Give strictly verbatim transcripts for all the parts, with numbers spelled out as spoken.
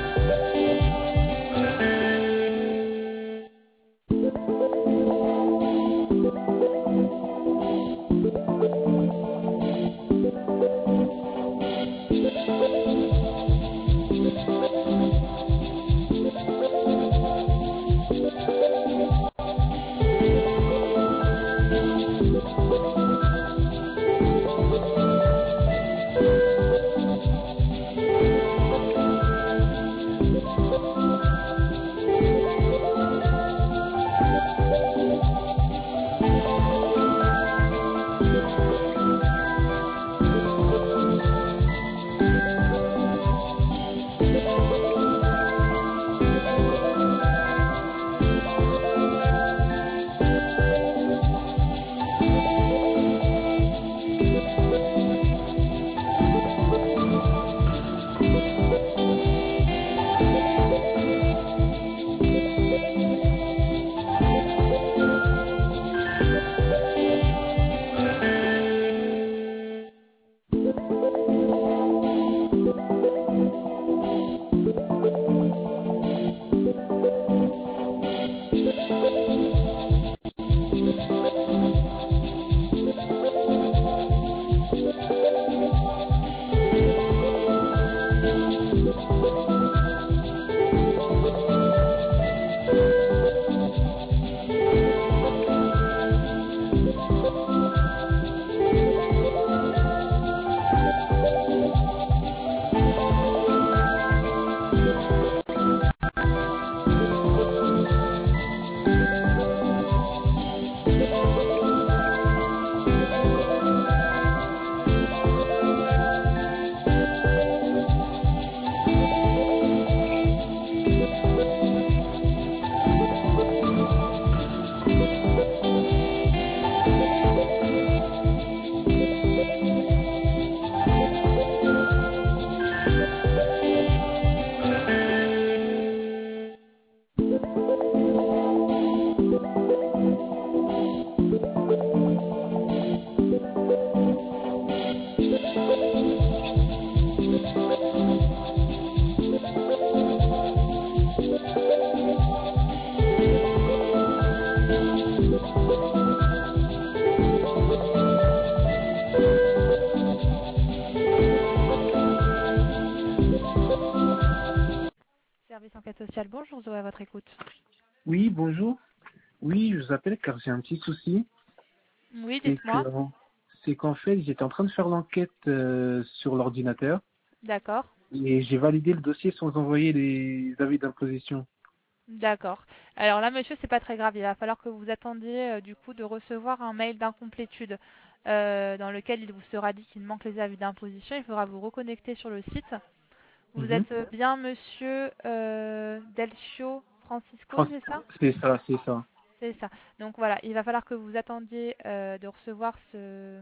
Service enquête sociale, bonjour Zoé, à votre écoute. Oui, bonjour. Oui, je vous appelle car j'ai un petit souci. Oui, C'est que, dites-moi. c'est qu'en fait, j'étais en train de faire l'enquête euh, sur l'ordinateur D'accord, et j'ai validé le dossier sans envoyer les avis d'imposition. d'accord. Alors là, monsieur, c'est pas très grave. Il va falloir que vous attendiez euh, du coup de recevoir un mail d'incomplétude euh, dans lequel il vous sera dit qu'il manque les avis d'imposition. Il faudra vous reconnecter sur le site. Vous Mhm. êtes euh, bien monsieur euh, Delcio Francisco, Fran- c'est ça? C'est ça, c'est ça. C'est ça. Donc voilà, il va falloir que vous attendiez euh, de recevoir ce,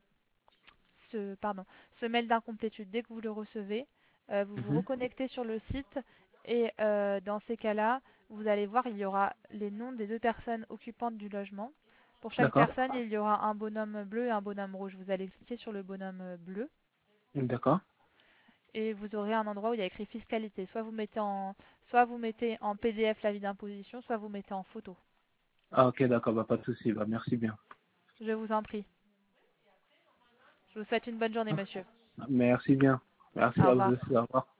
ce, pardon, ce mail d'incomplétude. Dès que vous le recevez, euh, vous vous Mhm. reconnectez sur le site et euh, dans ces cas-là, vous allez voir, il y aura les noms des deux personnes occupantes du logement. Pour chaque D'accord, personne, il y aura un bonhomme bleu et un bonhomme rouge. Vous allez cliquer sur le bonhomme euh, bleu d'accord. et vous aurez un endroit où il y a écrit fiscalité. Soit vous mettez en, soit vous mettez en P D F l'avis d'imposition, soit vous mettez en photo. Ah ok, d'accord, bah, pas de souci, bah, merci bien. Je vous en prie. Je vous souhaite une bonne journée, monsieur. Merci bien. Merci Au à vous revoir. aussi, au revoir.